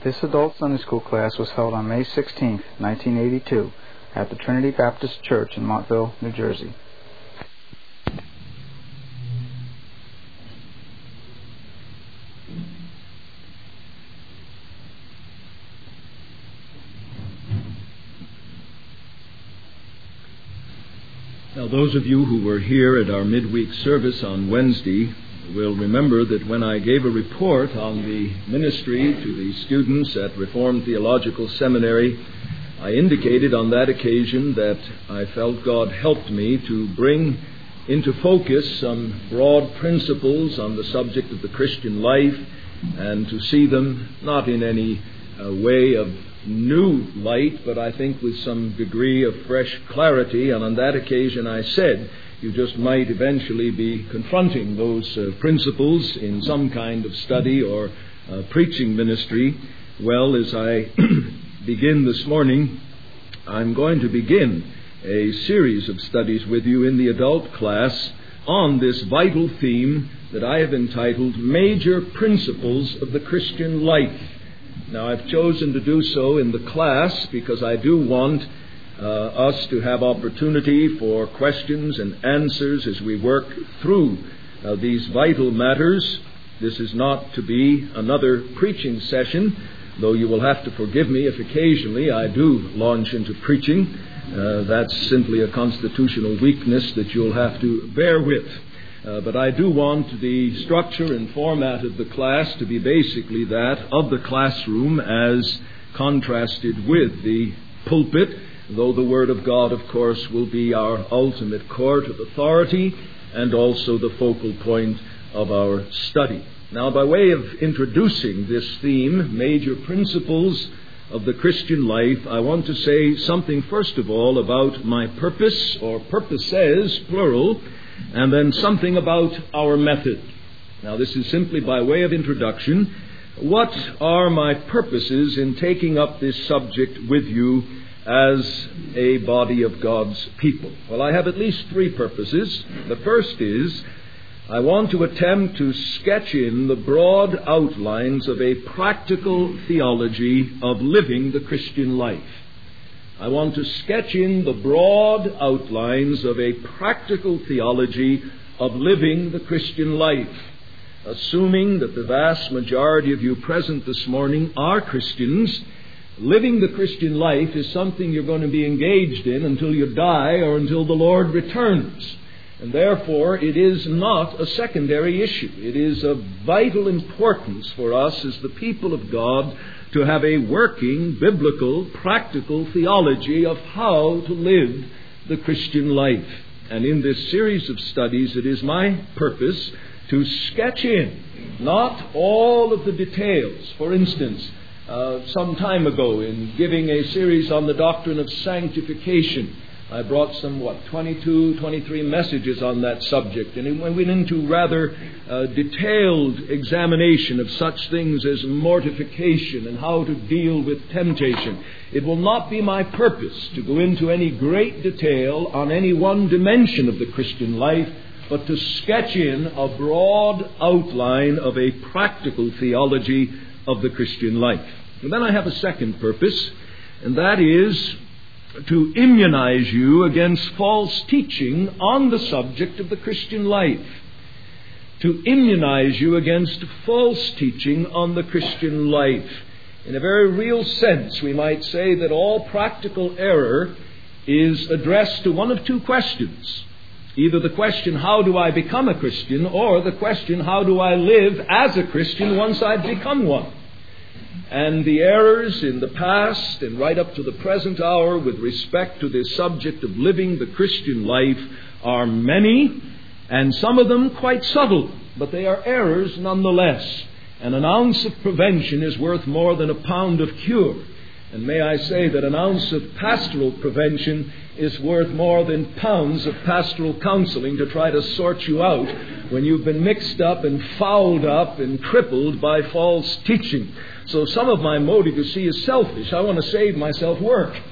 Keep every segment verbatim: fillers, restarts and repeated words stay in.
This adult Sunday school class was held on May sixteenth, nineteen eighty-two, at the Trinity Baptist Church in Montville, New Jersey. Now, those of you who were here at our midweek service on Wednesday will remember that when I gave a report on the ministry to the students at Reformed Theological Seminary, I indicated on that occasion that I felt God helped me to bring into focus some broad principles on the subject of the Christian life and to see them not in any uh, way of new light, but I think with some degree of fresh clarity. And on that occasion I said you just might eventually be confronting those uh, principles in some kind of study or uh, preaching ministry. Well, as I begin this morning, I'm going to begin a series of studies with you in the adult class on this vital theme that I have entitled Major Principles of the Christian Life. Now, I've chosen to do so in the class because I do want uh, us to have opportunity for questions and answers as we work through uh, these vital matters. This is not to be another preaching session, though you will have to forgive me if occasionally I do launch into preaching. Uh, that's simply a constitutional weakness that you'll have to bear with. Uh, but I do want the structure and format of the class to be basically that of the classroom as contrasted with the pulpit, though the Word of God, of course, will be our ultimate court of authority and also the focal point of our study. Now, by way of introducing this theme, Major Principles of the Christian Life, I want to say something first of all about my purpose, or purposes, plural, and then something about our method. Now, this is simply by way of introduction. What are my purposes in taking up this subject with you as a body of God's people? Well, I have at least three purposes. The first is I want to attempt to sketch in the broad outlines of a practical theology of living the Christian life. I want to sketch in the broad outlines of a practical theology of living the Christian life, assuming that the vast majority of you present this morning are Christians. Living the Christian life is something you're going to be engaged in until you die or until the Lord returns. And therefore, it is not a secondary issue. It is of vital importance for us as the people of God to have a working, biblical, practical theology of how to live the Christian life. And in this series of studies, it is my purpose to sketch in not all of the details. For instance, uh, some time ago in giving a series on the doctrine of sanctification, I brought some, what, twenty-two, twenty-three messages on that subject, and it went into rather uh, detailed examination of such things as mortification and how to deal with temptation. It will not be my purpose to go into any great detail on any one dimension of the Christian life, but to sketch in a broad outline of a practical theology of the Christian life. And then I have a second purpose, and that is to immunize you against false teaching on the subject of the Christian life. To immunize you against false teaching on the Christian life. In a very real sense, we might say that all practical error is addressed to one of two questions. Either the question, how do I become a Christian? Or the question, how do I live as a Christian once I've become one? And the errors in the past and right up to the present hour with respect to this subject of living the Christian life are many, and some of them quite subtle, but they are errors nonetheless. And an ounce of prevention is worth more than a pound of cure. And may I say that an ounce of pastoral prevention is worth more than pounds of pastoral counseling to try to sort you out when you've been mixed up and fouled up and crippled by false teaching. So some of my motive, you see, is selfish. I want to save myself work.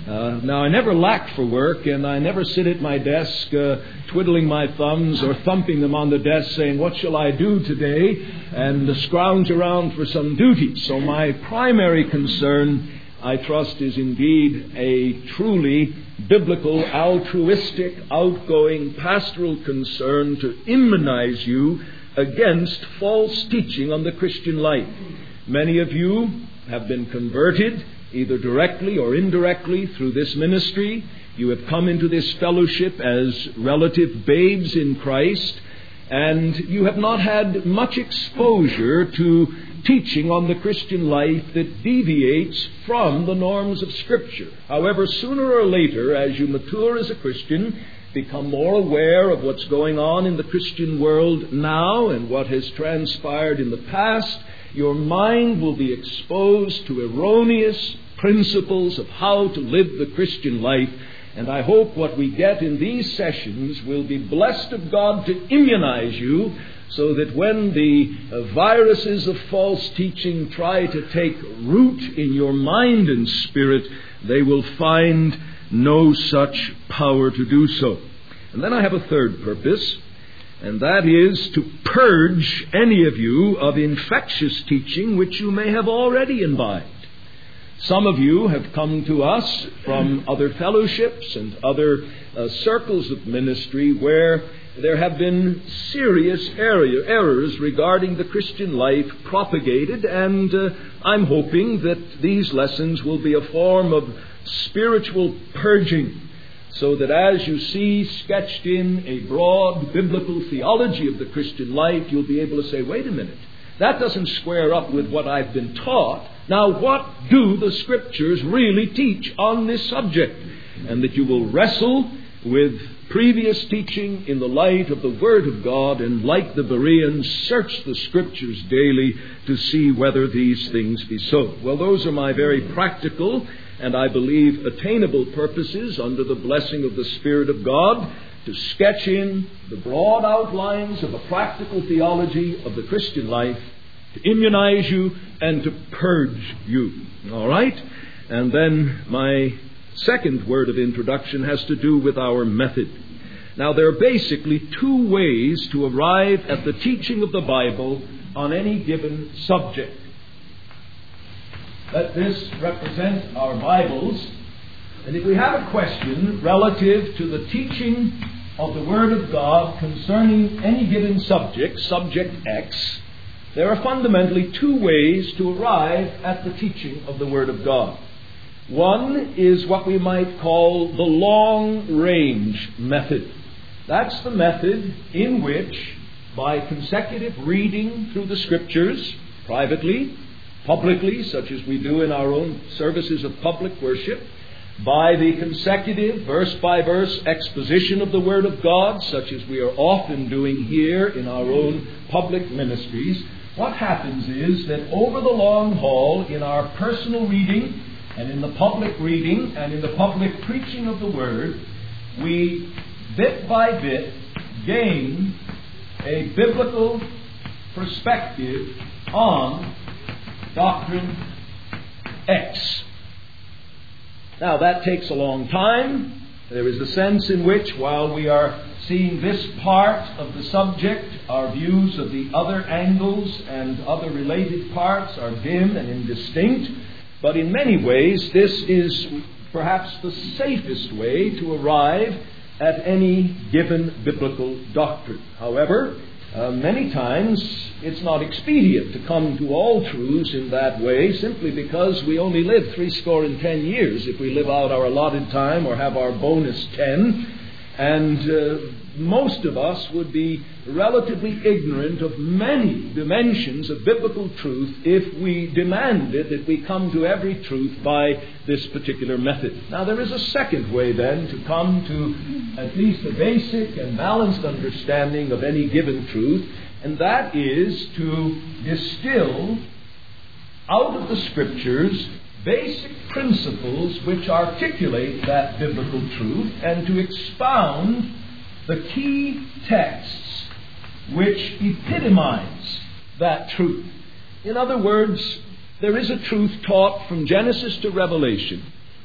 Uh, now, I never lack for work, and I never sit at my desk uh, twiddling my thumbs or thumping them on the desk saying, what shall I do today? And uh, scrounge around for some duty. So my primary concern, I trust, is indeed a truly biblical, altruistic, outgoing, pastoral concern to immunize you against false teaching on the Christian life. Many of you have been converted, either directly or indirectly, through this ministry. You have come into this fellowship as relative babes in Christ, and you have not had much exposure to teaching on the Christian life that deviates from the norms of Scripture. However, sooner or later, as you mature as a Christian, become more aware of what's going on in the Christian world now and what has transpired in the past, your mind will be exposed to erroneous principles of how to live the Christian life. And I hope what we get in these sessions will be blessed of God to immunize you so that when the uh, viruses of false teaching try to take root in your mind and spirit, they will find no such power to do so. And then I have a third purpose, and that is to purge any of you of infectious teaching which you may have already imbibed. Some of you have come to us from other fellowships and other uh, circles of ministry where there have been serious area, errors regarding the Christian life propagated, and uh, I'm hoping that these lessons will be a form of spiritual purging, so that as you see sketched in a broad biblical theology of the Christian life, you'll be able to say, wait a minute, that doesn't square up with what I've been taught. Now, what do the Scriptures really teach on this subject? And that you will wrestle with previous teaching in the light of the Word of God, and like the Bereans, search the Scriptures daily to see whether these things be so. Well, those are my very practical and I believe attainable purposes under the blessing of the Spirit of God, to sketch in the broad outlines of a practical theology of the Christian life, to immunize you and to purge you. All right? And then my second word of introduction has to do with our method. Now, there are basically two ways to arrive at the teaching of the Bible on any given subject. Let this represent our Bibles. And if we have a question relative to the teaching of the Word of God concerning any given subject, subject X, there are fundamentally two ways to arrive at the teaching of the Word of God. One is what we might call the long-range method. That's the method in which, by consecutive reading through the Scriptures, privately, publicly, such as we do in our own services of public worship, by the consecutive verse-by-verse exposition of the Word of God, such as we are often doing here in our own public ministries, what happens is that over the long haul, in our personal reading and in the public reading and in the public preaching of the Word, we bit by bit gain a biblical perspective on doctrine X. Now, that takes a long time. There is a sense in which, while we are seeing this part of the subject, our views of the other angles and other related parts are dim and indistinct. But in many ways, this is perhaps the safest way to arrive at any given biblical doctrine. However, uh, many times it's not expedient to come to all truths in that way, simply because we only live three score and ten years if we live out our allotted time or have our bonus ten. And uh, most of us would be relatively ignorant of many dimensions of biblical truth if we demanded that we come to every truth by this particular method. Now, there is a second way then to come to at least a basic and balanced understanding of any given truth, and that is to distill out of the Scriptures basic principles which articulate that biblical truth, and to expound the key texts which epitomize that truth. In other words, there is a truth taught from Genesis to Revelation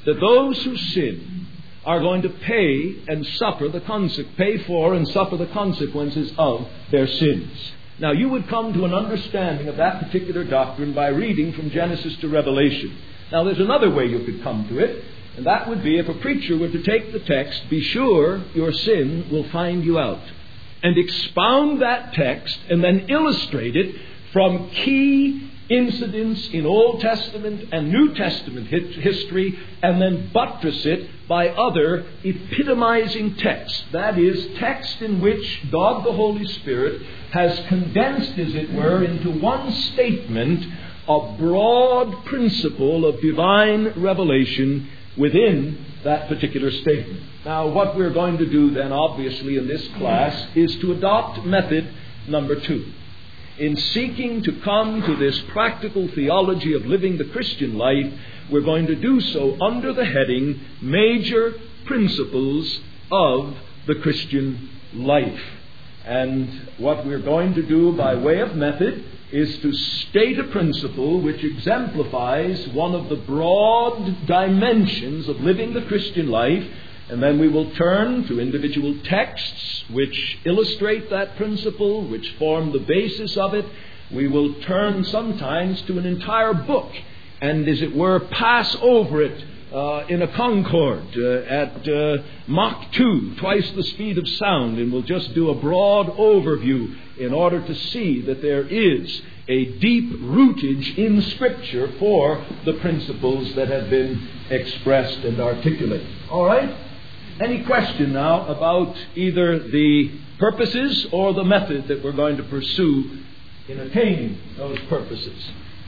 that those who sin are going to pay and suffer the conse- pay for and suffer the consequences of their sins. Now, you would come to an understanding of that particular doctrine by reading from Genesis to Revelation. Now, there's another way you could come to it, and that would be if a preacher were to take the text, "Be sure your sin will find you out," and expound that text and then illustrate it from key incidents in Old Testament and New Testament history, and then buttress it by other epitomizing texts. That is, text in which God the Holy Spirit has condensed, as it were, into one statement a broad principle of divine revelation within that particular statement. Now, what we're going to do then, obviously, in this class is to adopt method number two. In seeking to come to this practical theology of living the Christian life, we're going to do so under the heading Major Principles of the Christian Life. And what we're going to do by way of method is to state a principle which exemplifies one of the broad dimensions of living the Christian life, and then we will turn to individual texts which illustrate that principle, which form the basis of it. We will turn sometimes to an entire book and, as it were, pass over it uh, in a Concorde uh, at uh, Mach two, twice the speed of sound, and we'll just do a broad overview in order to see that there is a deep rootage in Scripture for the principles that have been expressed and articulated. All right? Any question now about either the purposes or the method that we're going to pursue in attaining those purposes?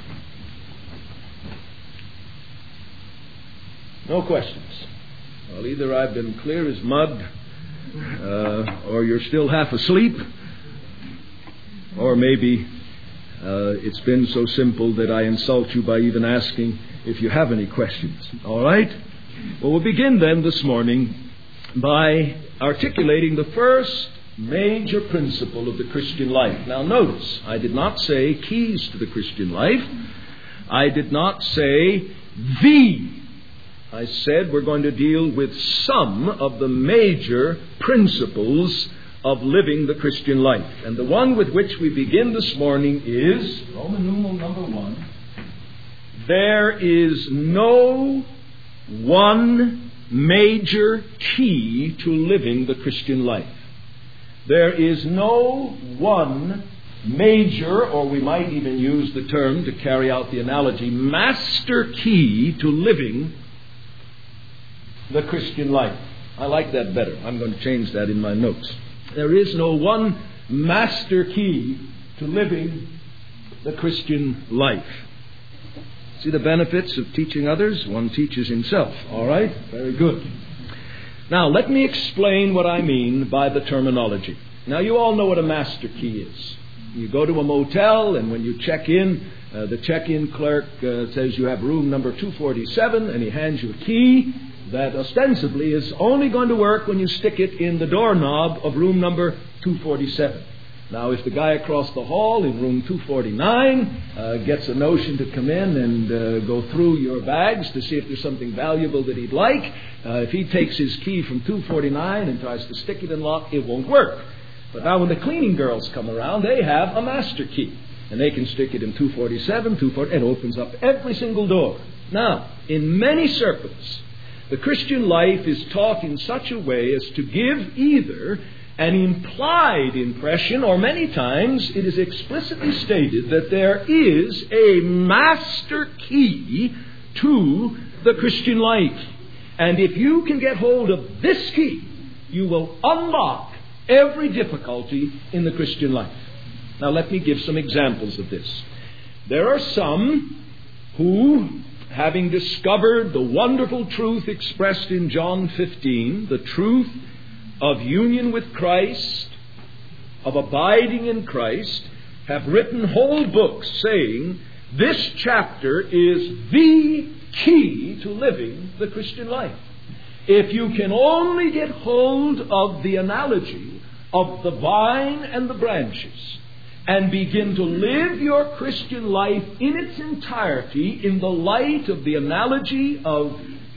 No questions. Well, either I've been clear as mud, uh, or you're still half asleep, or maybe uh, it's been so simple that I insult you by even asking if you have any questions. All right? Well, we'll begin then this morning by articulating the first major principle of the Christian life. Now notice, I did not say keys to the Christian life. I did not say the. I said we're going to deal with some of the major principles of living the Christian life. And the one with which we begin this morning is Roman numeral number one. There is no one major key to living the Christian life. There is no one major, or we might even use the term to carry out the analogy, master key to living the Christian life. I like that better. I'm going to change that in my notes. There is no one master key to living the Christian life. See the benefits of teaching others? One teaches himself. All right? Very good. Now, let me explain what I mean by the terminology. Now, you all know what a master key is. You go to a motel, and when you check in, uh, the check-in clerk uh, says you have room number two forty-seven, and he hands you a key that ostensibly is only going to work when you stick it in the doorknob of room number two forty-seven. Now, if the guy across the hall in room two forty-nine uh, gets a notion to come in and uh, go through your bags to see if there's something valuable that he'd like, uh, if he takes his key from two forty-nine and tries to stick it in lock, it won't work. But now when the cleaning girls come around, they have a master key. And they can stick it in two forty-seven, two forty, and it opens up every single door. Now, in many circles, the Christian life is taught in such a way as to give either an implied impression, or many times it is explicitly stated that there is a master key to the Christian life. And if you can get hold of this key, you will unlock every difficulty in the Christian life. Now let me give some examples of this. There are some who, having discovered the wonderful truth expressed in John fifteen, the truth of union with Christ, of abiding in Christ, have written whole books saying this chapter is the key to living the Christian life. If you can only get hold of the analogy of the vine and the branches and begin to live your Christian life in its entirety in the light of the analogy of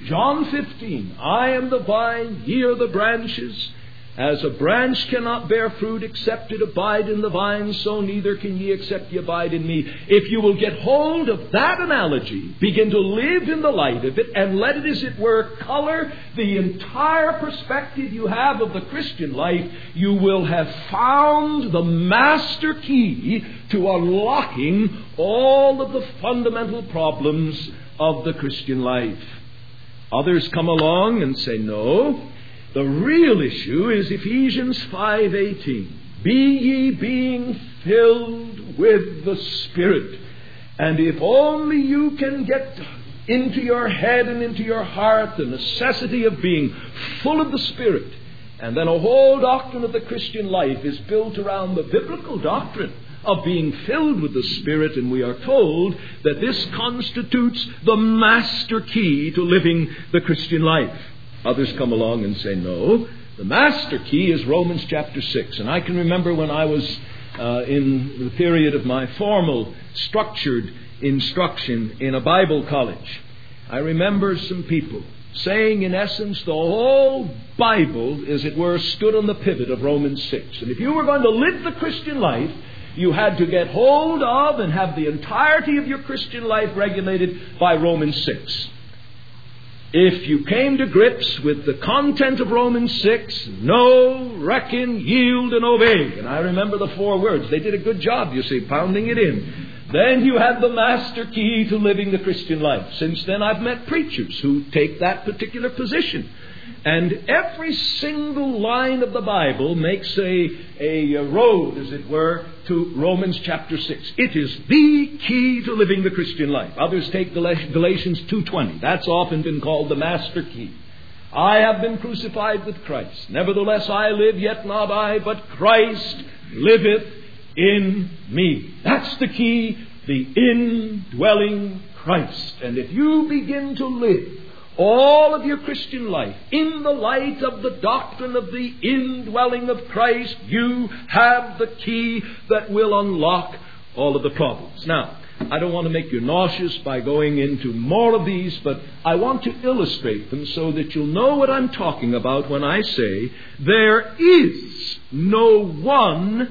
John fifteen, I am the vine, ye are the branches. As a branch cannot bear fruit except it abide in the vine, so neither can ye except ye abide in me. If you will get hold of that analogy, begin to live in the light of it, and let it, as it were, color the entire perspective you have of the Christian life, you will have found the master key to unlocking all of the fundamental problems of the Christian life. Others come along and say, no, the real issue is Ephesians five eighteen. Be ye being filled with the Spirit. And if only you can get into your head and into your heart the necessity of being full of the Spirit, and then a whole doctrine of the Christian life is built around the biblical doctrine of being filled with the Spirit, and we are told that this constitutes the master key to living the Christian life. Others come along and say, no, the master key is Romans chapter six. And I can remember when I was uh, in the period of my formal, structured instruction in a Bible college, I remember some people saying, in essence, the whole Bible, as it were, stood on the pivot of Romans six. And if you were going to live the Christian life, you had to get hold of and have the entirety of your Christian life regulated by Romans six. If you came to grips with the content of Romans six, know, reckon, yield, and obey. And I remember the four words. They did a good job, you see, pounding it in. Then you had the master key to living the Christian life. Since then I've met preachers who take that particular position. And every single line of the Bible makes a, a road, as it were, to Romans chapter six. It is the key to living the Christian life. Others take Galatians two twenty. That's often been called the master key. I have been crucified with Christ. Nevertheless I live, yet not I, but Christ liveth in me. That's the key, the indwelling Christ. And if you begin to live all of your Christian life in the light of the doctrine of the indwelling of Christ, you have the key that will unlock all of the problems. Now, I don't want to make you nauseous by going into more of these, but I want to illustrate them so that you'll know what I'm talking about when I say there is no one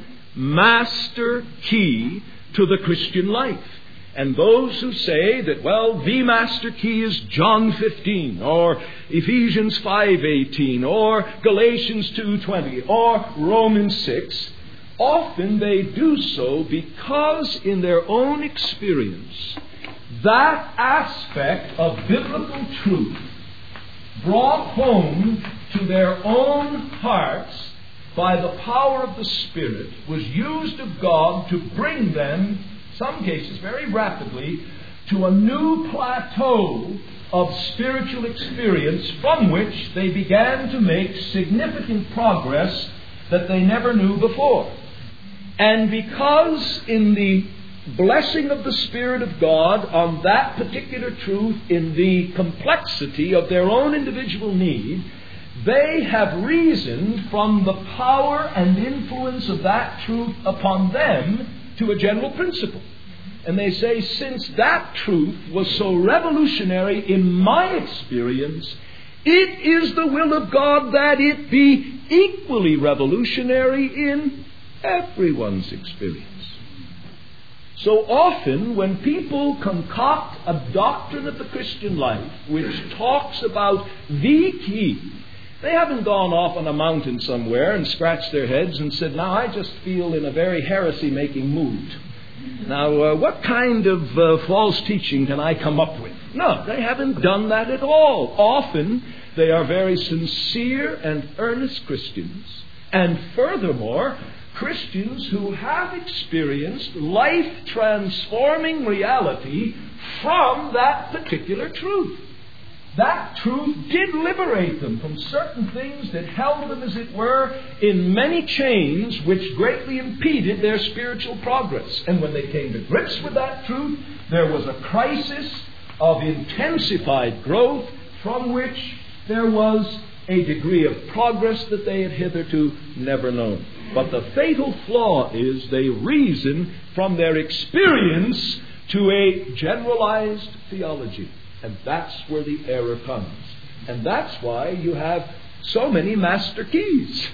master key to the Christian life. And those who say that, well, the master key is John fifteen, or Ephesians five eighteen, or Galatians two twenty, or Romans six, often they do so because in their own experience, that aspect of biblical truth brought home to their own hearts by the power of the Spirit was used of God to bring them, some cases very rapidly, to a new plateau of spiritual experience from which they began to make significant progress that they never knew before. And because in the blessing of the Spirit of God on that particular truth, in the complexity of their own individual need, they have reasoned from the power and influence of that truth upon them to a general principle. And they say, since that truth was so revolutionary in my experience, it is the will of God that it be equally revolutionary in everyone's experience. So often when people concoct a doctrine of the Christian life which talks about the key, they haven't gone off on a mountain somewhere and scratched their heads and said, now I just feel in a very heresy-making mood. Now, uh, what kind of uh, false teaching can I come up with? No, they haven't done that at all. Often, they are very sincere and earnest Christians. And furthermore, Christians who have experienced life-transforming reality from that particular truth. That truth did liberate them from certain things that held them, as it were, in many chains which greatly impeded their spiritual progress. And when they came to grips with that truth, there was a crisis of intensified growth from which there was a degree of progress that they had hitherto never known. But the fatal flaw is they reason from their experience to a generalized theology. And that's where the error comes. And that's why you have so many master keys.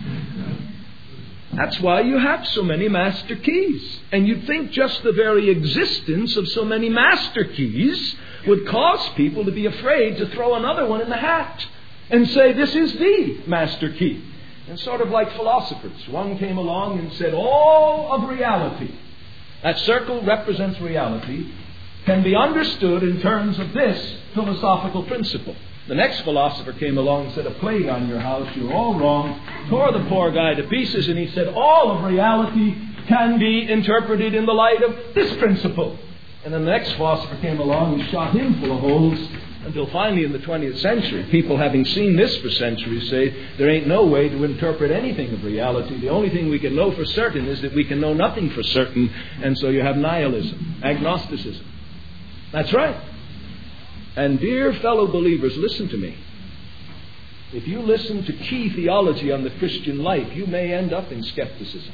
That's why you have so many master keys. And you'd think just the very existence of so many master keys would cause people to be afraid to throw another one in the hat and say, this is the master key. And sort of like philosophers. One came along and said, all of reality, that circle represents reality, can be understood in terms of this philosophical principle. The next philosopher came along and said, a plague on your house, you're all wrong, tore the poor guy to pieces, and he said, all of reality can be interpreted in the light of this principle. And then the next philosopher came along and shot him full of holes, until finally in the twentieth century, people having seen this for centuries say, there ain't no way to interpret anything of reality. The only thing we can know for certain is that we can know nothing for certain, and so you have nihilism, agnosticism. That's right. And dear fellow believers, listen to me. If you listen to key theology on the Christian life, you may end up in skepticism.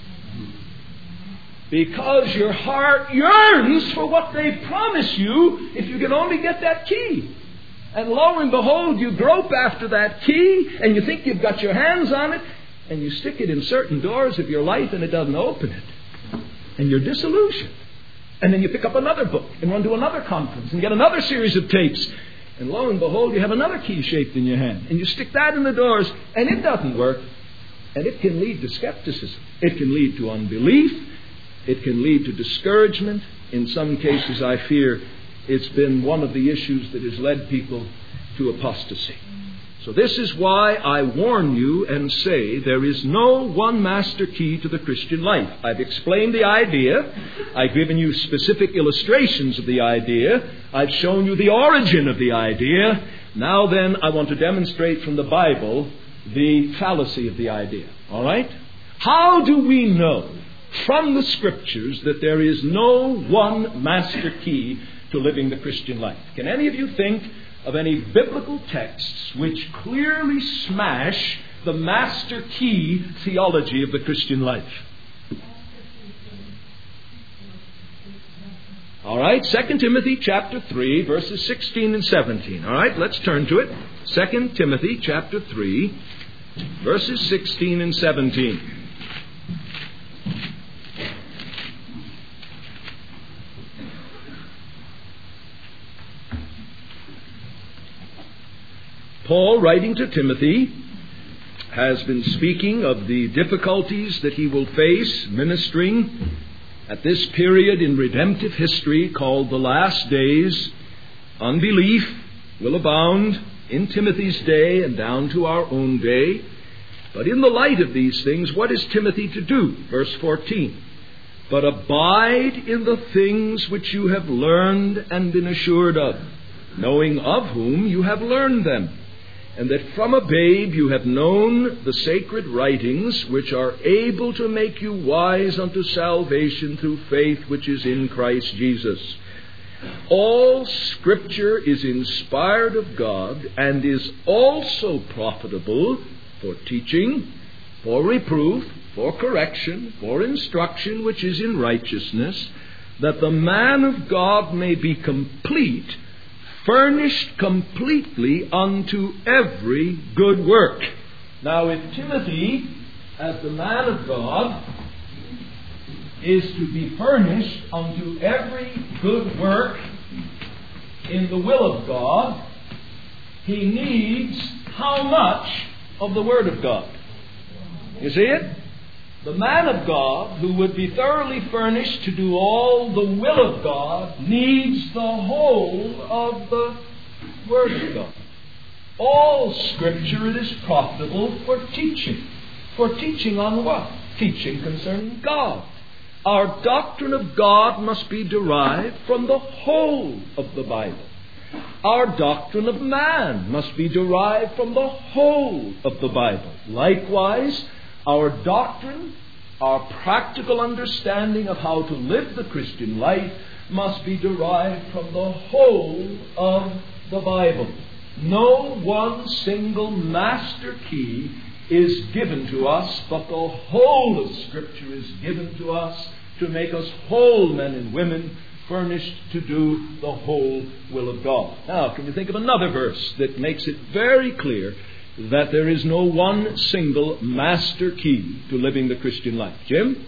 Because your heart yearns for what they promise you if you can only get that key. And lo and behold, you grope after that key and you think you've got your hands on it and you stick it in certain doors of your life and it doesn't open it. And you're disillusioned. And then you pick up another book and run to another conference and get another series of tapes. And lo and behold, you have another key shaped in your hand. And you stick that in the doors and it doesn't work. And it can lead to skepticism. It can lead to unbelief. It can lead to discouragement. In some cases, I fear, it's been one of the issues that has led people to apostasy. So this is why I warn you and say there is no one master key to the Christian life. I've explained the idea. I've given you specific illustrations of the idea. I've shown you the origin of the idea. Now then, I want to demonstrate from the Bible the fallacy of the idea. All right? How do we know from the Scriptures that there is no one master key to living the Christian life? Can any of you think of any biblical texts which clearly smash the master key theology of the Christian life? All right, Second Timothy chapter three, verses sixteen and seventeen. All right, let's turn to it. Second Timothy chapter three, verses sixteen and seventeen. Paul, writing to Timothy, has been speaking of the difficulties that he will face ministering at this period in redemptive history called the last days. Unbelief will abound in Timothy's day and down to our own day. But in the light of these things, what is Timothy to do? Verse fourteen. But abide in the things which you have learned and been assured of, knowing of whom you have learned them, and that from a babe you have known the sacred writings, which are able to make you wise unto salvation through faith which is in Christ Jesus. All Scripture is inspired of God and is also profitable for teaching, for reproof, for correction, for instruction which is in righteousness, that the man of God may be complete, furnished completely unto every good work. Now, if Timothy, as the man of God, is to be furnished unto every good work in the will of God, he needs how much of the Word of God? You see it? The man of God, who would be thoroughly furnished to do all the will of God, needs the whole of the Word of God. All Scripture, it is profitable for teaching. For teaching on what? Teaching concerning God. Our doctrine of God must be derived from the whole of the Bible. Our doctrine of man must be derived from the whole of the Bible. Likewise, our doctrine, our practical understanding of how to live the Christian life must be derived from the whole of the Bible. No one single master key is given to us, but the whole of Scripture is given to us to make us whole men and women furnished to do the whole will of God. Now, can you think of another verse that makes it very clear that there is no one single master key to living the Christian life? Jim?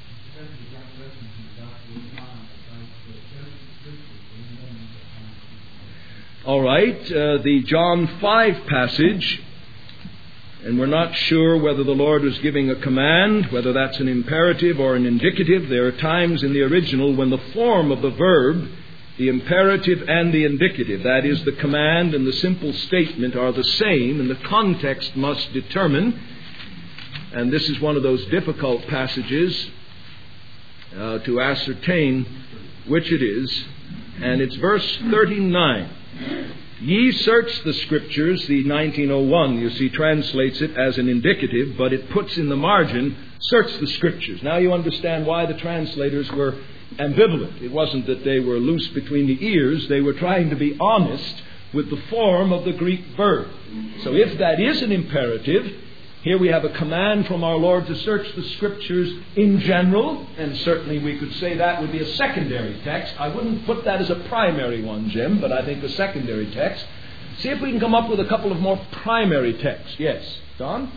All right, uh, the John five passage, and we're not sure whether the Lord was giving a command, whether that's an imperative or an indicative. There are times in the original when the form of the verb, the imperative and the indicative, that is, the command and the simple statement, are the same, and the context must determine. And this is one of those difficult passages uh, to ascertain which it is. And it's verse thirty-nine. Ye search the Scriptures, the nineteen oh one, you see, translates it as an indicative, but it puts in the margin, search the Scriptures. Now you understand why the translators were ambivalent. It wasn't that they were loose between the ears. They were trying to be honest with the form of the Greek verb. So if that is an imperative, here we have a command from our Lord to search the Scriptures in general, and certainly we could say that would be a secondary text. I wouldn't put that as a primary one, Jim, but I think a secondary text. See if we can come up with a couple of more primary texts. Yes, Don?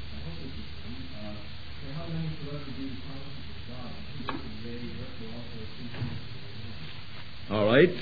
All right.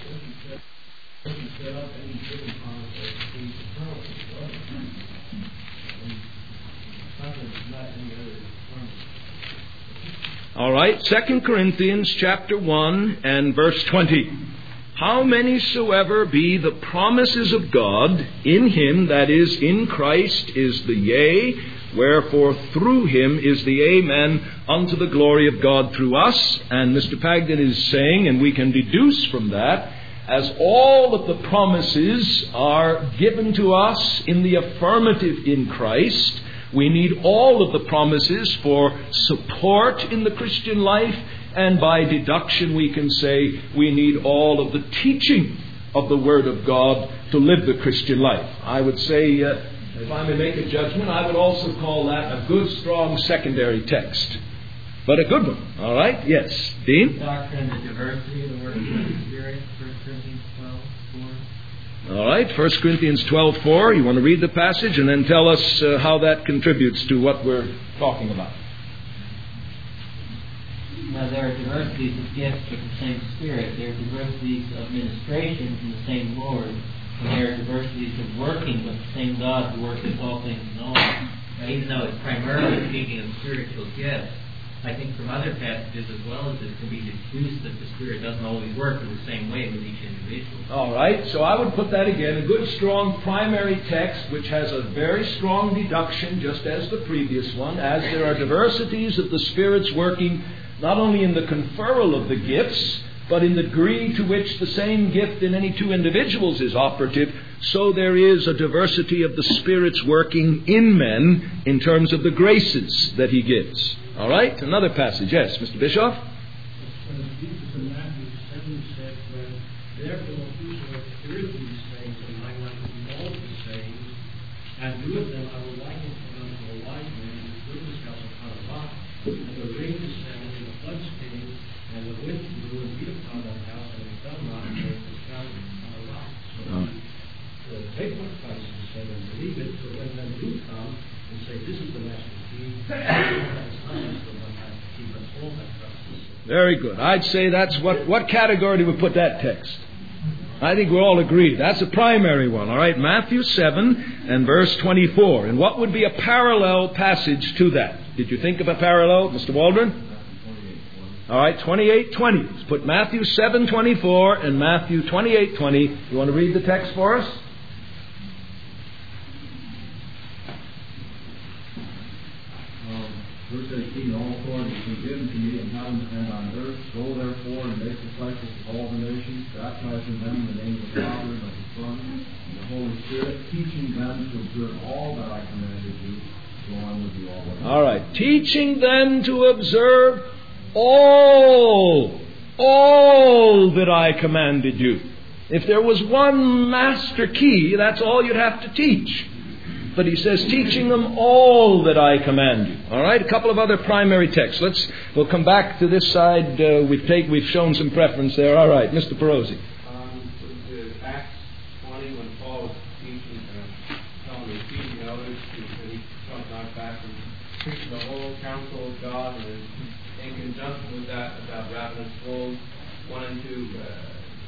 All right, Second Corinthians chapter one and verse twenty. How many soever be the promises of God, in him, that is, in Christ, is the yea, wherefore through him is the amen, unto the glory of God through us. And Mister Pagden is saying, and we can deduce from that, as all of the promises are given to us in the affirmative in Christ, we need all of the promises for support in the Christian life, and by deduction we can say we need all of the teaching of the Word of God to live the Christian life. I would say, uh, if I may make a judgment, I would also call that a good, strong secondary text. But a good one. All right? Yes. Dean? Doctrine of the diversity of the Word of the Spirit, First Corinthians twelve four. All right, First Corinthians twelve four. You want to read the passage and then tell us uh, how that contributes to what we're talking about. Now, there are diversities of gifts of the same Spirit. There are diversities of ministration from the same Lord. And there are diversities of working with the same God who works all things in all. Now, even though it's primarily speaking of spiritual gifts, I think from other passages as well as this can be deduced that the Spirit doesn't always work in the same way with each individual. All right, so I would put that again, a good strong primary text which has a very strong deduction, just as the previous one, as there are diversities of the Spirit's working not only in the conferral of the gifts, but in the degree to which the same gift in any two individuals is operative, so there is a diversity of the Spirit's working in men in terms of the graces that he gives. All right, another passage. Yes, Mister Bischoff? Jesus in Matthew seven said, therefore whosoever heareth these things and might not do all of these things, and doeth them, I will liken him unto a wise man who built his house upon a rock, and the rain descended, and the floods came, and the wind blew and beat upon that house, and it fell not, for it was founded upon a rock. So oh. So take what Christ has said and believe it, so when men do come and say, this is the master key, very good. I'd say that's what, what category do we put that text? I think we all agree. That's a primary one. All right, Matthew seven and verse twenty-four. And what would be a parallel passage to that? Did you think of a parallel, Mister Waldron? All right, twenty-eight twenty. Let's put Matthew seven twenty-four and Matthew twenty-eight twenty. You want to read the text for us? Verse eighteen, all authority has been given to me in heaven and on earth. Go therefore and make disciples of all the nations, baptizing them in the name of the Father and of the Son and the Holy Spirit, teaching them to observe all that I commanded you. Go on with you always. All right. Teaching them to observe all, all that I commanded you. If there was one master key, that's all you'd have to teach. but he says, teaching them all that I command you. All right, a couple of other primary texts. Let's we'll come back to this side. Uh, we've take we've shown some preference there. All right, Mister Perosi. Um, with the Acts twenty, when Paul was teaching, uh, telling the teaching elders, he he comes not back and preaching the whole counsel of God, and in conjunction with that, about ravenous wolves wanting to uh,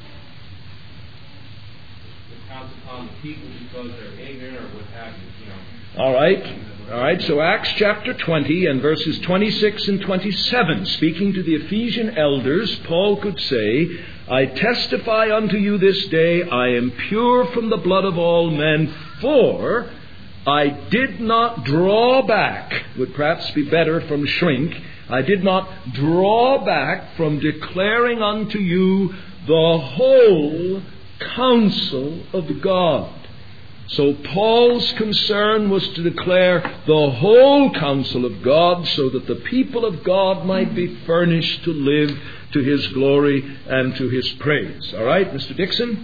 pounce upon the people because they're ignorant or what have you, you know. All right. All right. So Acts chapter twenty and verses twenty-six and twenty-seven, speaking to the Ephesian elders, Paul could say, I testify unto you this day, I am pure from the blood of all men, for I did not draw back, would perhaps be better from shrink, I did not draw back from declaring unto you the whole counsel of God. So Paul's concern was to declare the whole counsel of God so that the people of God might be furnished to live to His glory and to His praise. All right, Mister Dixon?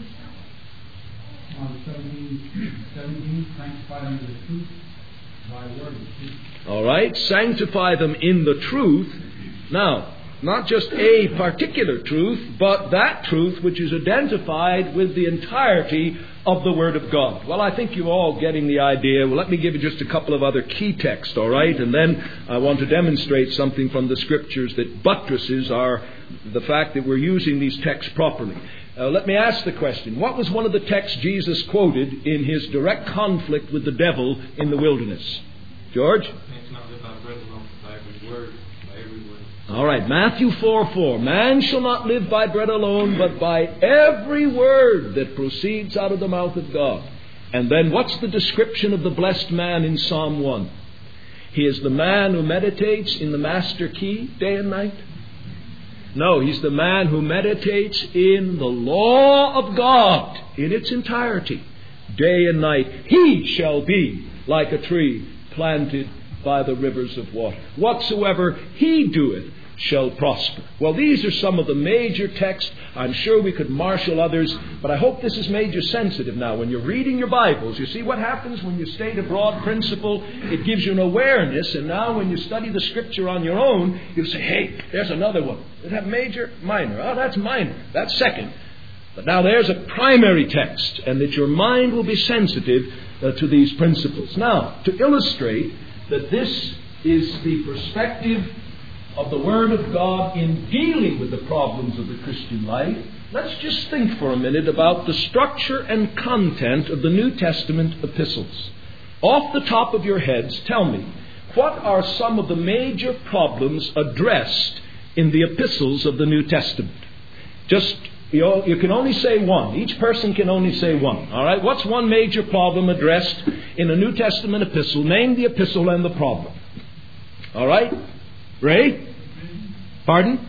On seventeen, seventeen, sanctify them in the truth, thy word is truth. All right, sanctify them in the truth. Now, not just a particular truth, but that truth which is identified with the entirety of the Word of God. Well, I think you're all getting the idea. Well, let me give you just a couple of other key texts, all right? And then I want to demonstrate something from the Scriptures that buttresses our, the fact that we're using these texts properly. Uh, let me ask the question. What was one of the texts Jesus quoted in His direct conflict with the devil in the wilderness? George? It's not live by bread alone, but by every word, by every word. All right, Matthew four four. Man shall not live by bread alone, but by every word that proceeds out of the mouth of God. And then what's the description of the blessed man in Psalm one? He is the man who meditates in the master key day and night. No, he's the man who meditates in the law of God in its entirety, day and night. He shall be like a tree planted by the rivers of water. Whatsoever he doeth shall prosper. Well, these are some of the major texts. I'm sure we could marshal others, but I hope this has made you sensitive now. When you're reading your Bibles, you see what happens when you state a broad principle. It gives you an awareness, and now when you study the Scripture on your own, you say, hey, there's another one. Is that major? Minor. Oh, that's minor. That's second. But now there's a primary text, and that your mind will be sensitive uh, to these principles. Now, to illustrate that this is the perspective of the Word of God in dealing with the problems of the Christian life, let's just think for a minute about the structure and content of the New Testament epistles. Off the top of your heads, tell me, what are some of the major problems addressed in the epistles of the New Testament? Just, you know, you can only say one. Each person can only say one. All right? What's one major problem addressed in a New Testament epistle? Name the epistle and the problem. All right? Ray? Pardon?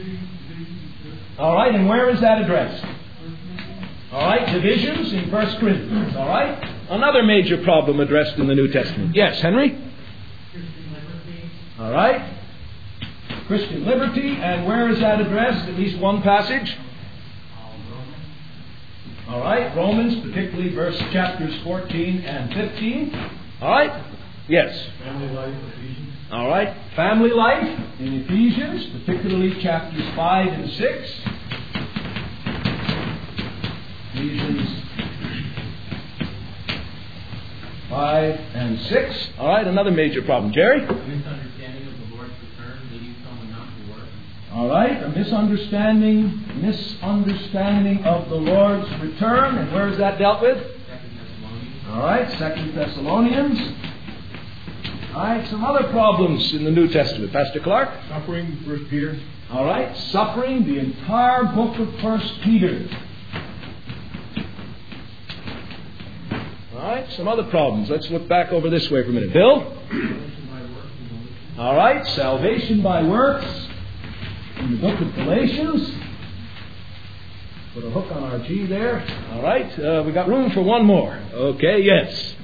All right, and where is that addressed? All right, divisions in First Corinthians. All right? Another major problem addressed in the New Testament. Yes, Henry? Christian liberty. All right. Christian liberty, and where is that addressed? At least one passage. All right, Romans, particularly verse chapters fourteen and fifteen. All right? Yes. Family life, Ephesians. All right, family life in Ephesians, particularly chapters five and six. Ephesians five and six. All right, another major problem. Jerry? Misunderstanding of the Lord's return, leading someone not to work. All right, a misunderstanding, misunderstanding of the Lord's return. And where is that dealt with? Second Thessalonians. All right, Second Thessalonians. All right, some other problems in the New Testament. Pastor Clark? Suffering, First Peter. All right, suffering, the entire book of First Peter. All right, some other problems. Let's look back over this way for a minute. Bill? All right, salvation by works in the book of Galatians. Put a hook on our G there. All right, uh, we got room for one more. Okay, yes.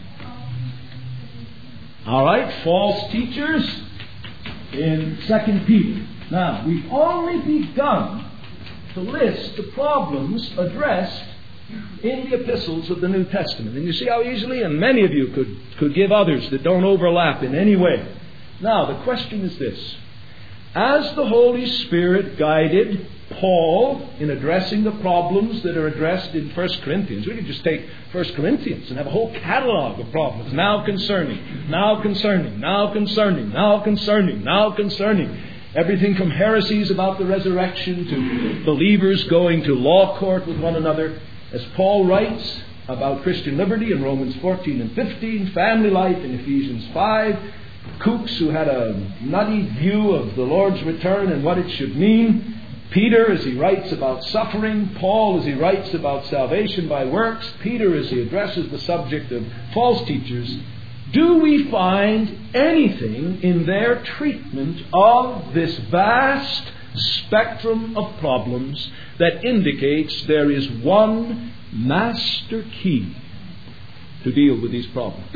All right, false teachers in Second Peter. Now, we've only begun to list the problems addressed in the epistles of the New Testament. And you see how easily, and many of you could, could give others that don't overlap in any way. Now, the question is this. As the Holy Spirit guided Paul in addressing the problems that are addressed in First Corinthians, we could just take First Corinthians and have a whole catalog of problems. Now concerning, now concerning, now concerning, now concerning, now concerning. Everything from heresies about the resurrection to believers going to law court with one another. As Paul writes about Christian liberty in Romans fourteen and fifteen, family life in Ephesians five, kooks who had a nutty view of the Lord's return and what it should mean, Peter as he writes about suffering, Paul as he writes about salvation by works, Peter as he addresses the subject of false teachers. Do we find anything in their treatment of this vast spectrum of problems that indicates there is one master key to deal with these problems?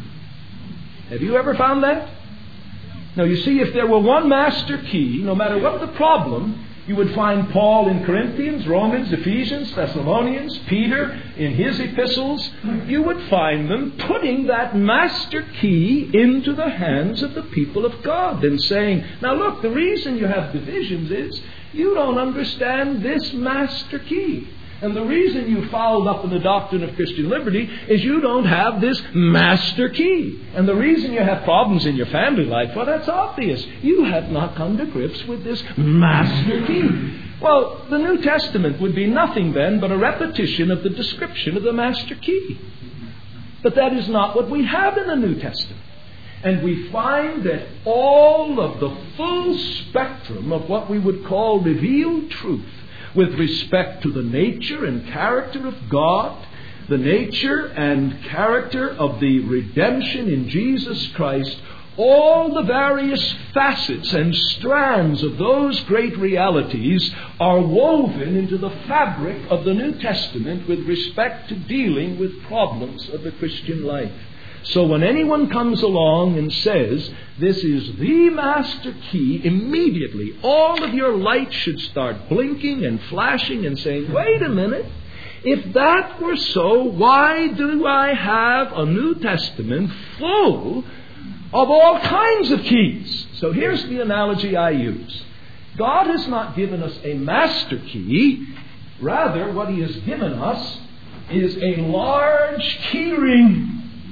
Have you ever found that? Now you see, if there were one master key, no matter what the problem, you would find Paul in Corinthians, Romans, Ephesians, Thessalonians, Peter in his epistles. You would find them putting that master key into the hands of the people of God and saying, now look, the reason you have divisions is you don't understand this master key. And the reason you fouled up in the doctrine of Christian liberty is you don't have this master key. And the reason you have problems in your family life, well, that's obvious. You have not come to grips with this master key. Well, the New Testament would be nothing then but a repetition of the description of the master key. But that is not what we have in the New Testament. And we find that all of the full spectrum of what we would call revealed truth with respect to the nature and character of God, the nature and character of the redemption in Jesus Christ, all the various facets and strands of those great realities are woven into the fabric of the New Testament with respect to dealing with problems of the Christian life. So when anyone comes along and says, this is the master key, immediately all of your lights should start blinking and flashing and saying, wait a minute, if that were so, why do I have a New Testament full of all kinds of keys? So here's the analogy I use. God has not given us a master key. Rather, what He has given us is a large key ring.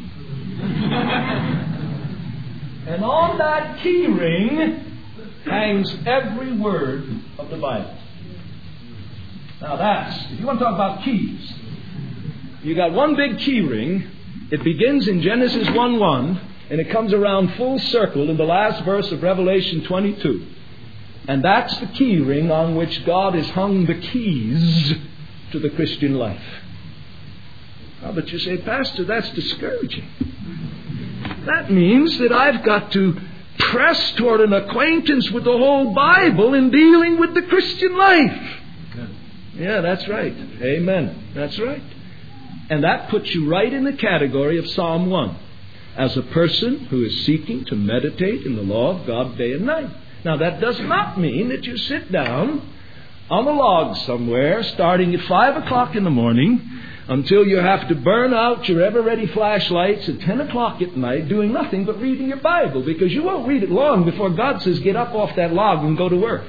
And on that key ring hangs every word of the Bible. Now that's, if you want to talk about keys, you got one big key ring. It begins in Genesis one one and it comes around full circle in the last verse of Revelation twenty-two. And that's the key ring on which God has hung the keys to the Christian life. Oh, but you say, Pastor, that's discouraging. That means that I've got to press toward an acquaintance with the whole Bible in dealing with the Christian life. Yeah, that's right. Amen. That's right. And that puts you right in the category of Psalm one, as a person who is seeking to meditate in the law of God day and night. Now, that does not mean that you sit down on a log somewhere starting at five o'clock in the morning until you have to burn out your ever-ready flashlights at ten o'clock at night doing nothing but reading your Bible, because you won't read it long before God says, get up off that log and go to work.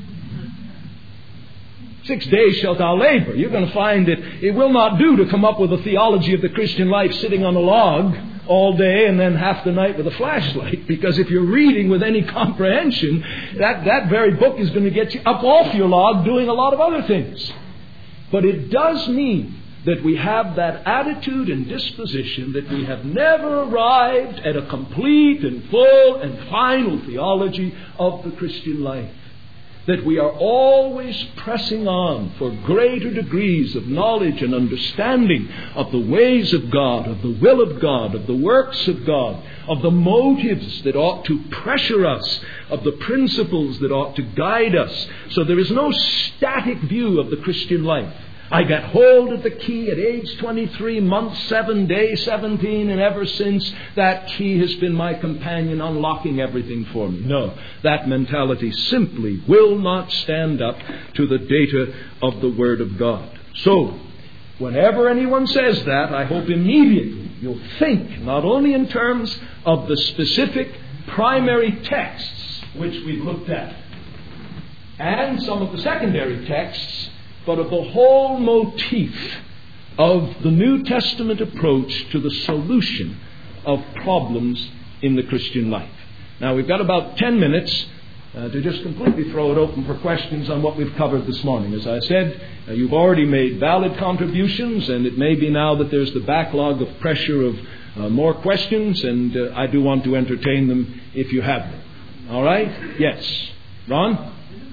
Six days shalt thou labor. You're going to find that it will not do to come up with a theology of the Christian life sitting on a log all day and then half the night with a flashlight, because if you're reading with any comprehension, that, that very book is going to get you up off your log doing a lot of other things. But it does mean that we have that attitude and disposition that we have never arrived at a complete and full and final theology of the Christian life. That we are always pressing on for greater degrees of knowledge and understanding of the ways of God, of the will of God, of the works of God, of the motives that ought to pressure us, of the principles that ought to guide us. So there is no static view of the Christian life. I got hold of the key at age twenty-three, month seven, day seventeen, and ever since that key has been my companion unlocking everything for me. No, that mentality simply will not stand up to the data of the Word of God. So, whenever anyone says that, I hope immediately you'll think not only in terms of the specific primary texts which we've looked at, and some of the secondary texts, but of the whole motif of the New Testament approach to the solution of problems in the Christian life. Now, we've got about ten minutes uh, to just completely throw it open for questions on what we've covered this morning. As I said, uh, you've already made valid contributions, and it may be now that there's the backlog of pressure of uh, more questions, and uh, I do want to entertain them if you have them. All right? Yes. Ron?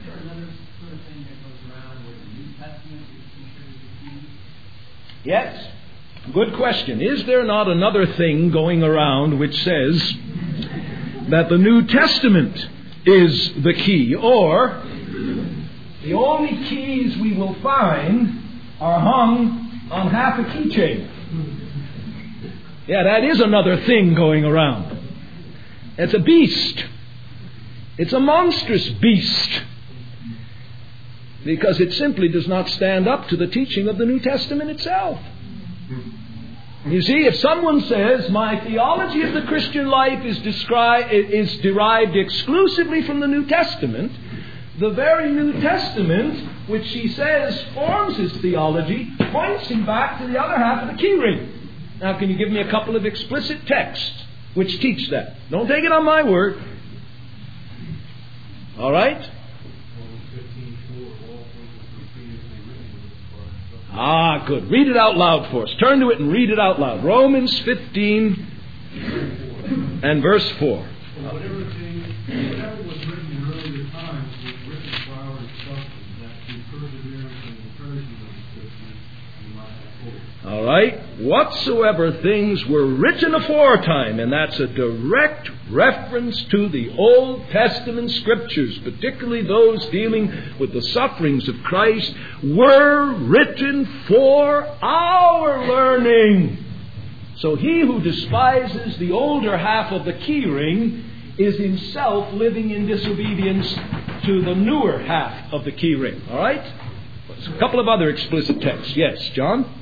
Yes. Good question. Is there not another thing going around which says that the New Testament is the key, or the only keys we will find are hung on half a keychain? Yeah, that is another thing going around. It's a beast. It's a monstrous beast, because it simply does not stand up to the teaching of the New Testament itself. You see, if someone says, my theology of the Christian life is, descri- is derived exclusively from the New Testament, the very New Testament, which he says forms his theology, points him back to the other half of the key ring. Now, can you give me a couple of explicit texts which teach that? Don't take it on my word. All right? Ah, good. Read it out loud for us. Turn to it and read it out loud. Romans fifteen and verse four. Well, whatever, thing, whatever was written in earlier times was written for our instruction, that through perseverance and encouragement of the Scriptures we might have hope. All right. Whatsoever things were written aforetime, and that's a direct reference to the Old Testament Scriptures, particularly those dealing with the sufferings of Christ, were written for our learning. So he who despises the older half of the key ring is himself living in disobedience to the newer half of the key ring. All right? A couple of other explicit texts. Yes, John?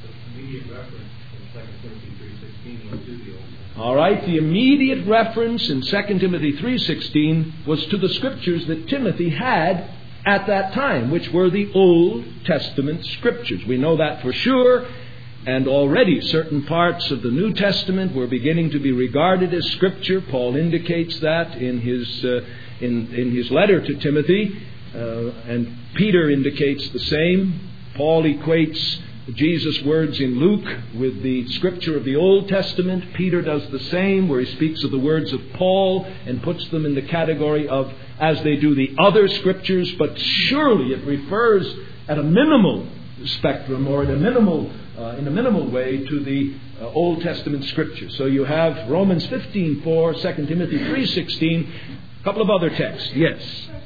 All right, the immediate reference in Second Timothy three sixteen was to the Scriptures that Timothy had at that time, which were the Old Testament Scriptures. We know that for sure, and already certain parts of the New Testament were beginning to be regarded as Scripture. Paul indicates that in his uh, in, in his letter to Timothy, uh, and Peter indicates the same. Paul equates Jesus' words in Luke with the Scripture of the Old Testament. Peter does the same, where he speaks of the words of Paul and puts them in the category of, as they do the other Scriptures, but surely it refers at a minimal spectrum, or in a minimal, uh, in a minimal way, to the uh, Old Testament Scriptures. So you have Romans fifteen four, Second Timothy three sixteen, a couple of other texts. Yes.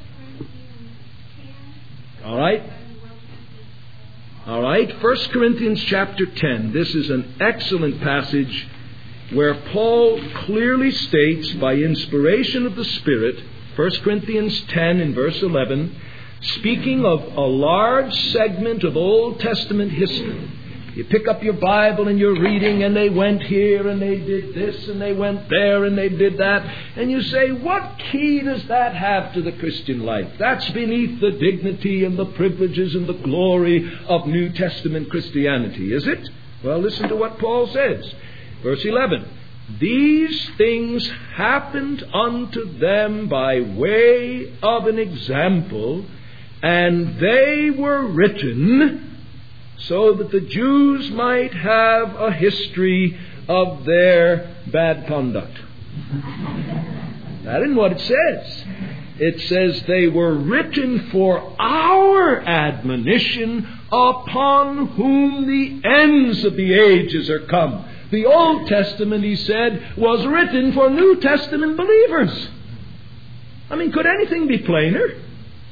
All right. All right, First Corinthians chapter ten. This is an excellent passage where Paul clearly states, by inspiration of the Spirit, First Corinthians ten and verse eleven, speaking of a large segment of Old Testament history. You pick up your Bible and you're reading, and they went here and they did this and they went there and they did that. And you say, what key does that have to the Christian life? That's beneath the dignity and the privileges and the glory of New Testament Christianity, is it? Well, listen to what Paul says. Verse eleven. These things happened unto them by way of an example, and they were written so that the Jews might have a history of their bad conduct. That isn't what it says. It says they were written for our admonition, upon whom the ends of the ages are come. The Old Testament, he said, was written for New Testament believers. I mean, could anything be plainer?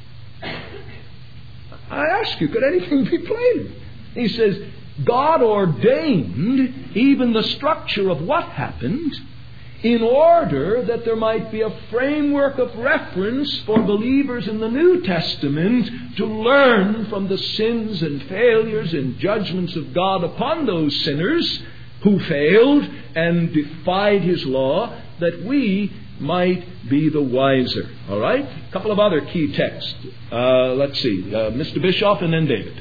I ask you, could anything be plainer? He says, God ordained even the structure of what happened in order that there might be a framework of reference for believers in the New Testament to learn from the sins and failures and judgments of God upon those sinners who failed and defied His law, that we might be the wiser. All right? A couple of other key texts. Uh, let's see. Uh, Mister Bischoff and then David.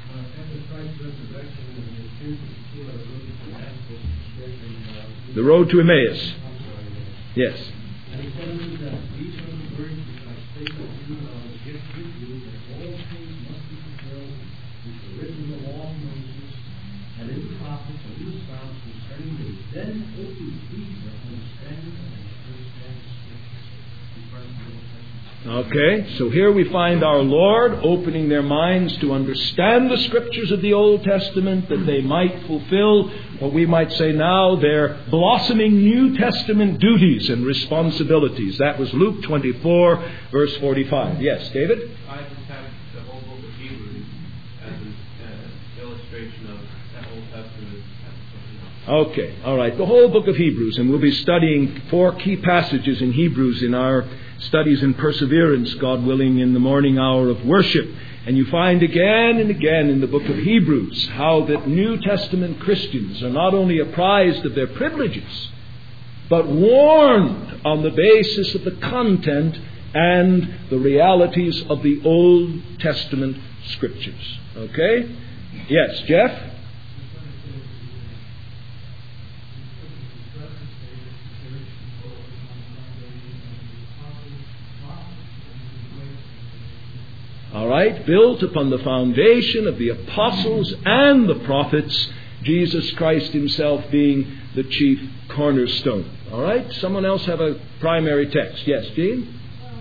The road to Emmaus. Yes. And he said unto them, these are the words which I spake unto you when I was yet with you, that all things must be fulfilled, which were written in the law of Moses, and in the prophets, and in the Psalms concerning me. Then opened these their understanding, and they understand the Scriptures. Okay, so here we find our Lord opening their minds to understand the Scriptures of the Old Testament, that they might fulfill what we might say now their blossoming New Testament duties and responsibilities. That was Luke twenty-four, verse forty-five. Yes, David? I just have the whole book of Hebrews as an uh, illustration of that Old Testament. Okay, all right. The whole book of Hebrews, and we'll be studying four key passages in Hebrews in our studies in perseverance, God willing, in the morning hour of worship. And you find again and again in the book of Hebrews how that New Testament Christians are not only apprised of their privileges, but warned on the basis of the content and the realities of the Old Testament Scriptures. Okay? Yes, Jeff? All right, built upon the foundation of the apostles and the prophets, Jesus Christ Himself being the chief cornerstone. All right, someone else have a primary text? Yes, Jean?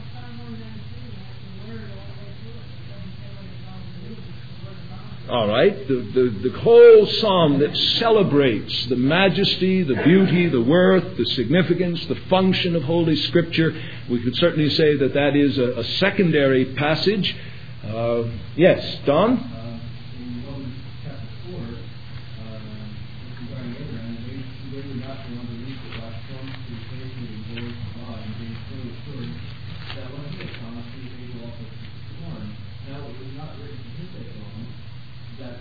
All right, the, the, the whole psalm that celebrates the majesty, the beauty, the worth, the significance, the function of Holy Scripture, we could certainly say that that is a, a secondary passage. Uh, yes, Don? Uh, in Romans chapter four, uh, regarding Abraham, they, they were not the one to reach the last promise to faithful in the word of God, and being so assured that when He had promised, He was able also to perform. Now it was not written for His sake alone, that,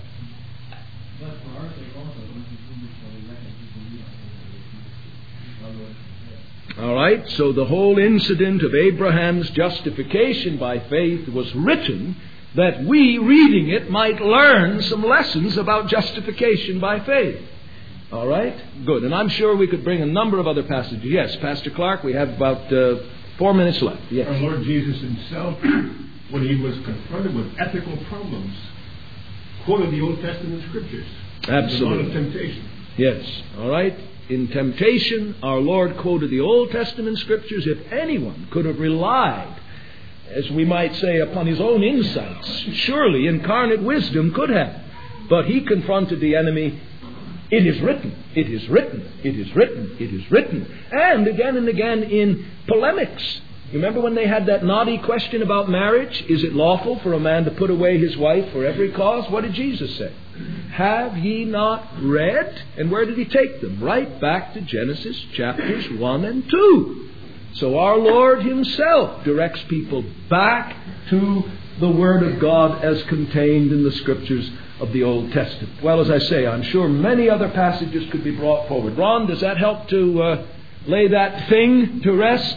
but for our sake also, unto whom we shall be reckoned who believe on Him that is Jesus, our Lord. All right, so the whole incident of Abraham's justification by faith was written that we, reading it, might learn some lessons about justification by faith. All right, good. And I'm sure we could bring a number of other passages. Yes, Pastor Clark, we have about uh, four minutes left. Yes. Our Lord Jesus Himself, when He was confronted with ethical problems, quoted the Old Testament Scriptures. Absolutely. The temptation. Yes, all right. In temptation, our Lord quoted the Old Testament Scriptures. If anyone could have relied, as we might say, upon his own insights, surely incarnate wisdom could have. But He confronted the enemy. It is written, it is written, it is written, it is written. And again and again in polemics. You remember when they had that naughty question about marriage? Is it lawful for a man to put away his wife for every cause? What did Jesus say? Have ye not read? And where did He take them? Right back to Genesis chapters one and two. So our Lord Himself directs people back to the Word of God as contained in the Scriptures of the Old Testament. Well, as I say, I'm sure many other passages could be brought forward. Ron, does that help to uh, lay that thing to rest?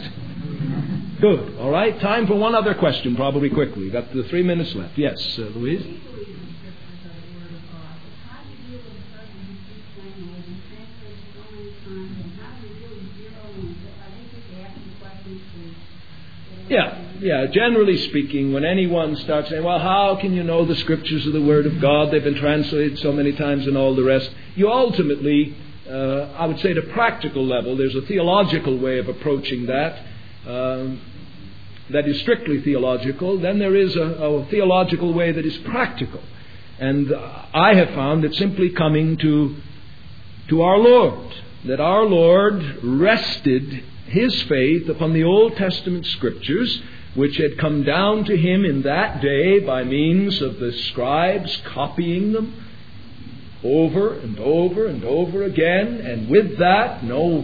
Good. All right. Time for one other question, probably quickly. We've got the three minutes left. Yes, uh, Louise? Yeah, yeah. Generally speaking, when anyone starts saying, well, how can you know the Scriptures of the Word of God? They've been translated so many times and all the rest. You ultimately, uh, I would say at a practical level, there's a theological way of approaching that. Um, that is strictly theological. Then there is a, a theological way that is practical. And I have found it simply coming to, to our Lord. That our Lord rested His faith upon the Old Testament Scriptures, which had come down to Him in that day by means of the scribes copying them over and over and over again. And with that, no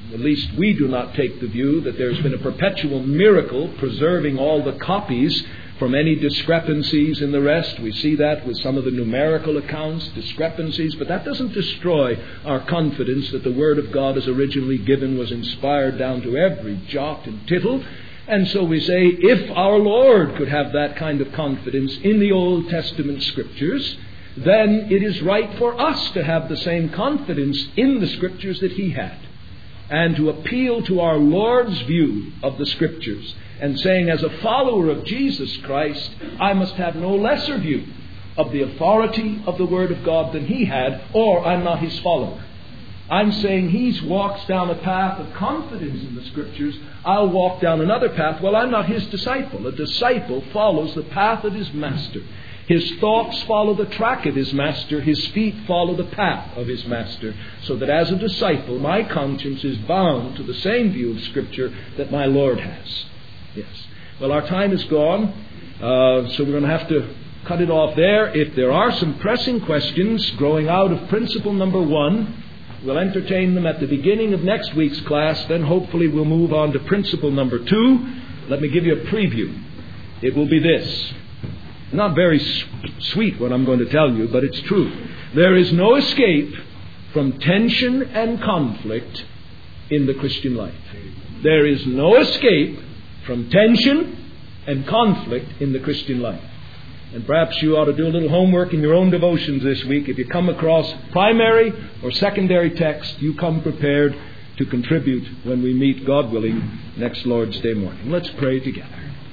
At least we do not take the view that there's been a perpetual miracle preserving all the copies from any discrepancies in the rest. We see that with some of the numerical accounts, discrepancies, but that doesn't destroy our confidence that the Word of God as originally given was inspired down to every jot and tittle. And so we say, if our Lord could have that kind of confidence in the Old Testament Scriptures, then it is right for us to have the same confidence in the Scriptures that He had, and to appeal to our Lord's view of the Scriptures, and saying, as a follower of Jesus Christ, I must have no lesser view of the authority of the Word of God than He had, or I'm not His follower. I'm saying He walks down a path of confidence in the Scriptures. I'll walk down another path. Well, I'm not His disciple. A disciple follows the path of his master. His thoughts follow the track of his master. His feet follow the path of his master. So that as a disciple, my conscience is bound to the same view of Scripture that my Lord has. Yes. Well, our time is gone, uh, so we're going to have to cut it off there. If there are some pressing questions growing out of principle number one, we'll entertain them at the beginning of next week's class. Then hopefully we'll move on to principle number two. Let me give you a preview. It will be this. Not very sweet what I'm going to tell you, but it's true. There is no escape from tension and conflict in the Christian life. There is no escape from tension and conflict in the Christian life. And perhaps you ought to do a little homework in your own devotions this week. If you come across primary or secondary text, you come prepared to contribute when we meet, God willing, next Lord's Day morning. Let's pray together.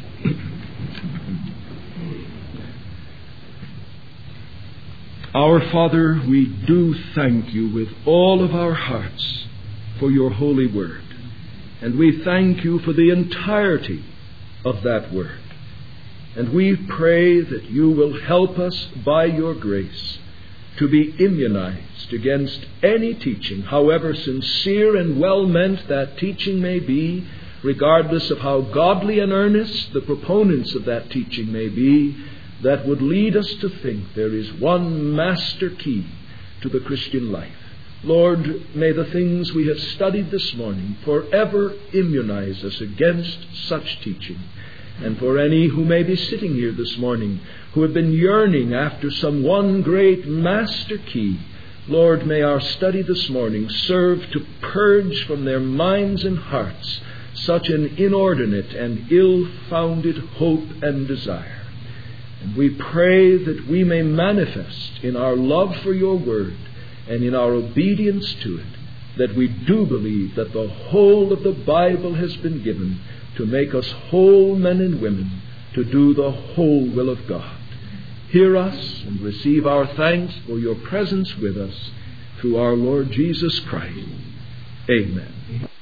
Our Father, we do thank you with all of our hearts for your holy word. And we thank you for the entirety of that word. And we pray that you will help us by your grace to be immunized against any teaching, however sincere and well-meant that teaching may be, regardless of how godly and earnest the proponents of that teaching may be, that would lead us to think there is one master key to the Christian life. Lord, may the things we have studied this morning forever immunize us against such teaching. And for any who may be sitting here this morning who have been yearning after some one great master key, Lord, may our study this morning serve to purge from their minds and hearts such an inordinate and ill-founded hope and desire. And we pray that we may manifest in our love for your word and in our obedience to it, that we do believe that the whole of the Bible has been given to make us whole men and women to do the whole will of God. Hear us and receive our thanks for your presence with us through our Lord Jesus Christ. Amen.